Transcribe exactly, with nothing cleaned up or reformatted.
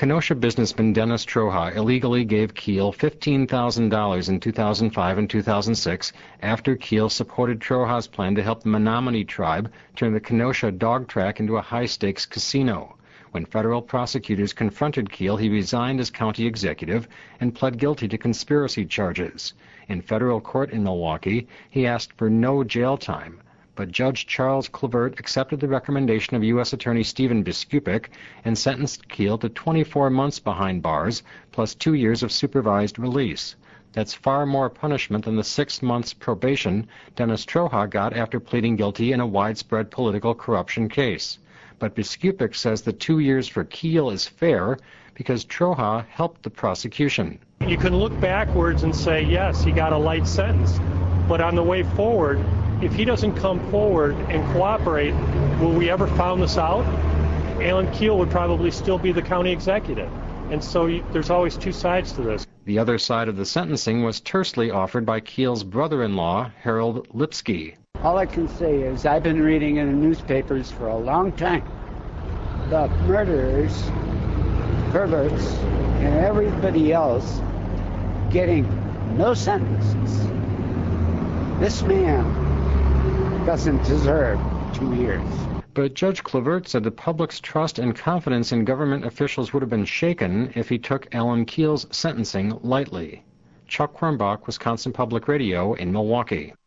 Kenosha businessman Dennis Troja illegally gave Keel fifteen thousand dollars in two thousand five and two thousand six after Keel supported Troja's plan to help the Menominee tribe turn the Kenosha dog track into a high-stakes casino. When federal prosecutors confronted Keel, he resigned as county executive and pled guilty to conspiracy charges. In federal court in Milwaukee, he asked for no jail time, but Judge Charles Clavert accepted the recommendation of U S Attorney Stephen Biskupik and sentenced Keel to twenty-four months behind bars, plus two years of supervised release. That's far more punishment than the six months probation Dennis Troja got after pleading guilty in a widespread political corruption case. But Biskupik says the two years for Keel is fair because Troja helped the prosecution. You can look backwards and say, yes, he got a light sentence, but on the way forward, if he doesn't come forward and cooperate, will we ever find this out? Alan Keel would probably still be the county executive. And so you, there's always two sides to this. The other side of the sentencing was tersely offered by Keel's brother-in-law, Harold Lipsky. All I can say is I've been reading in the newspapers for a long time about murderers, perverts, and everybody else getting no sentences. This man doesn't deserve two years. But Judge Clavert said the public's trust and confidence in government officials would have been shaken if he took Alan Keel's sentencing lightly. Chuck Quirmbach, Wisconsin Public Radio in Milwaukee.